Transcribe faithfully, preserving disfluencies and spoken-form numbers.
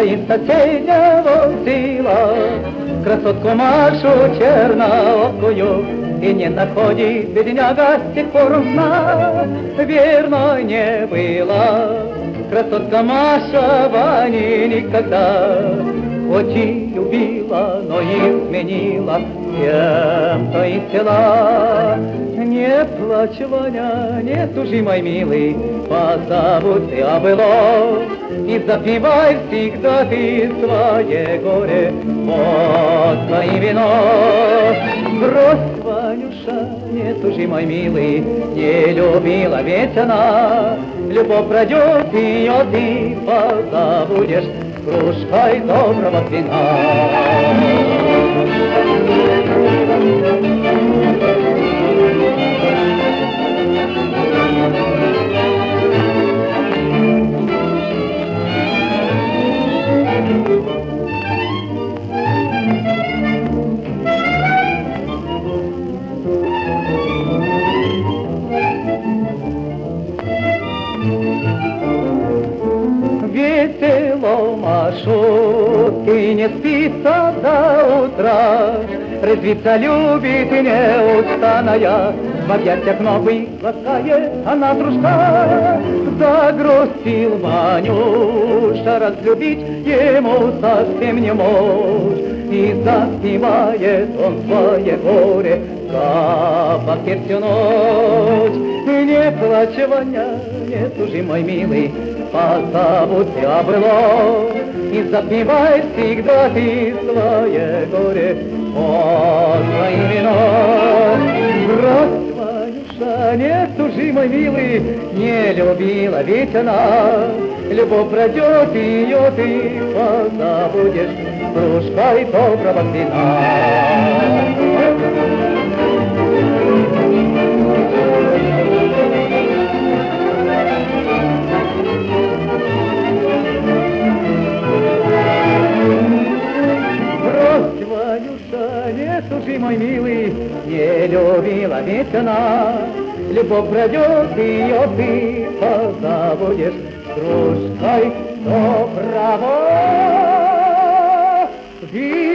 да из соседнего села красотку Машу черноокую, и не находит бедняга с тех пор сна, верно не была красотка Маша Вани никогда. Хоть и любила, но и изменила кем-то из села. Не плачь, Ваня, не тужи, мой милый, позабудь ты о былом и запивай всегда ты свое горе под своим вином. Брось, Ванюша, не тужи, мой милый, не любила ведь она. Любовь пройдет, ее ты позабудешь кружкой доброго вина. Весело маршрут, и не спится до утра, резвится, любит и неустанная, в объятиях новый ласкает она дружка. Загрустил Ванюша, разлюбить ему совсем не может, и запивает он свое горе, капать всю ночь. Не плачь, Ваня, не тужи, мой милый, позабудь о былом и запивай всегда ты свое горе под своим вином. Брось, Ванюша, не тужи, мой милый, не любила ведь она. Любовь пройдет, ее ты позабудешь кружкой доброго вина. Не тужи, мой милый, не любила ведь она. Любовь пройдет, ее ты позабудешь кружкой доброго вина.